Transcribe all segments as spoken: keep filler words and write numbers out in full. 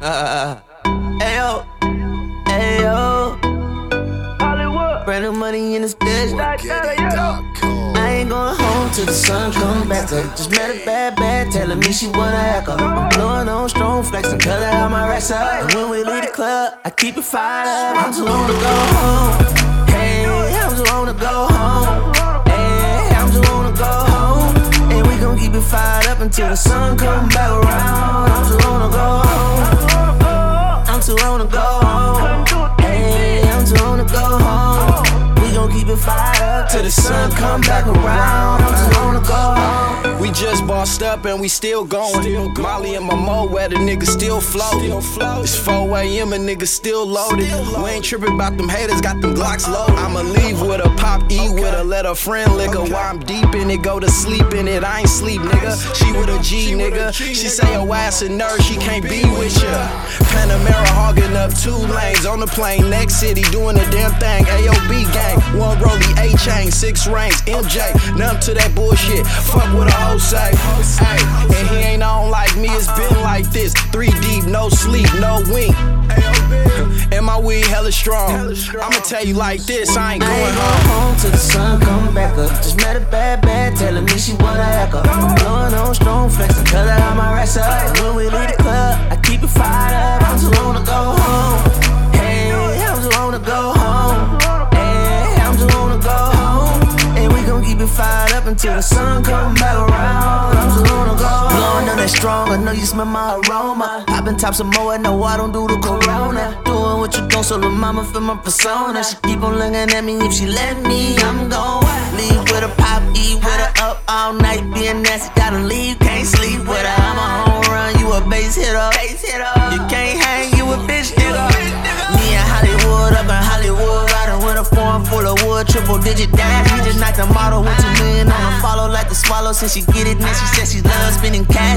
Uh, ayo, ayo. Hollywood. Brand new money in this bitch. I ain't going home till the sun come back up. Just met a bad bad telling me she wanna hack up. I'm blowing on strong flexing, cut out my racks up. And when we leave the club, I keep it fired up. I'm too old to go home. Hey, I'm too old to go home. Hey, I'm too old to go home. And we gon' keep it fired up until the sun come back around. I'm too old to go home. I'm too old to go home. Hey, I'm too old to go home. We gon' keep it fired up till the sun come back around. I'm too old to go home. We just bossed up and we still going. Still going. Molly and my mo where the niggas still floating. It's four a.m. and niggas still loaded. Still we ain't tripping about them haters, got them Glocks loaded. I'ma leave with a pop, eat okay. with her, let her friend lick her. Okay. While I'm deep in it, go to sleep in it. I ain't sleep, nigga. She with a G, nigga. She say her ass a nerd, she can't be with ya. Panamera hogging up two lanes on the plane. Next city doing the damn thing. A O B gang, one rollie, A chain, six rings, M J. Numb to that bullshit. Fuck with a hoe say. Ay, and he ain't on like me, it's been like this. Three deep, no sleep, no wink. And my weed hella strong. I'ma tell you like this, I ain't going I ain't home. home till the sun come back up. Just met a bad bad telling me she wanna hack up. I'm blowing on strong flexing, cut out my racks up. And when we leave the club, I keep it fired up. I'm too old to go home. Hey, I'm too old to go home. Hey, I'm too old to go home. And we gon' keep it fired up until the sun come back around. I'm too old to go home. Blowing on that strong, I know you smell my aroma. Popping tops of more, no, I don't do the corona. Doing what you don't, so the mama feel my persona. She keep on looking at me, if she let me, I'm gon' leave with a pop, eat with her up all night. Being nasty, gotta leave, can't sleep with her. I'm a home run, you a base hitter. You can't hang, you a bitch nigga. Me and Hollywood up in Hollywood, riding with a form full of wood, triple digit dash. He just knocked the model with two million on the follow, like the swallow. Since she get it, then she said she loves spending cash.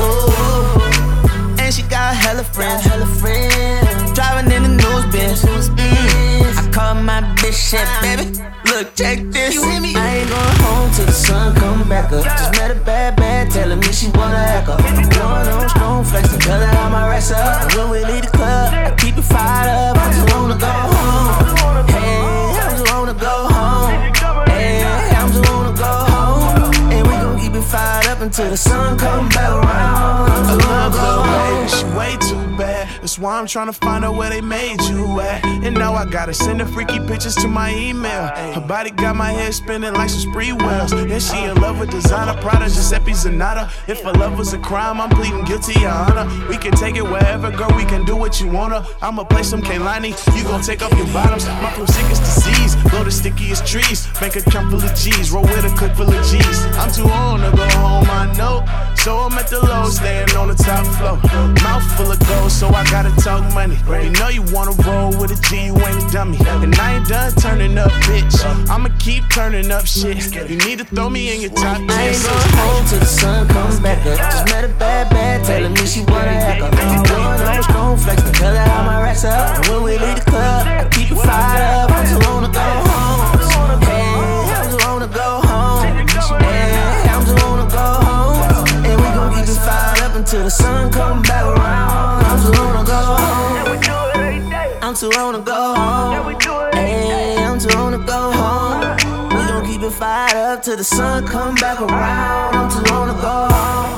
Ooh, and she got hella friends, hella friends. Driving in the news Benz. Mm. I call my bitch shit, baby. Look, check this. You hear me? I ain't going home till the sun come back up. Just met a bad bad telling me she wanna hack up. I'm blowing on strong flexing, cut out my racks up. And when we leave the club, I keep it fired up. I'm too old to go home. Hey, I'm too old to go home. Hey, I'm too old to go home. And we gon' keep it fired up until the sun come back around. I'm too old to go home. She way too bad. That's why I'm tryna find out where they made you at. And now I gotta send the freaky pictures to my email. Her body got my head spinning like some spree wheels. And she in love with designer Prada, Giuseppe Zanata. If her love was a crime, I'm pleading guilty, your honor. We can take it wherever, girl, we can do what you wanna. I'ma play some Kehlani, you gon' take off your bottoms. My flow sick as disease, blow the stickiest trees. Bank account full of G's, roll with a clip full of G's. I'm too old to go home, I know. So I'm at the low, staying on the top floor. Mouth full of gold, so I gotta talk money. You know you wanna roll with a G, you ain't a dummy. And I ain't done turning up, bitch. I'ma keep turning up shit. You need to throw me in your top ten. I ain't going home till the sun comes back up. Just met a bad bad telling me she wanna hack up. I'm blowing on strong flexing, cut out my racks up. And when we leave the club, I keep it fired up. I'm too old to go home. Hey, I'm too old to go home. Hey, I'm too old to go home. And we gon' keep it fired up until the sun come back around. I'm too old to go home. I'm too old to go home. Hey, I'm too old to go home. We gon' keep it fired up till the sun come back around. I'm too old to go home.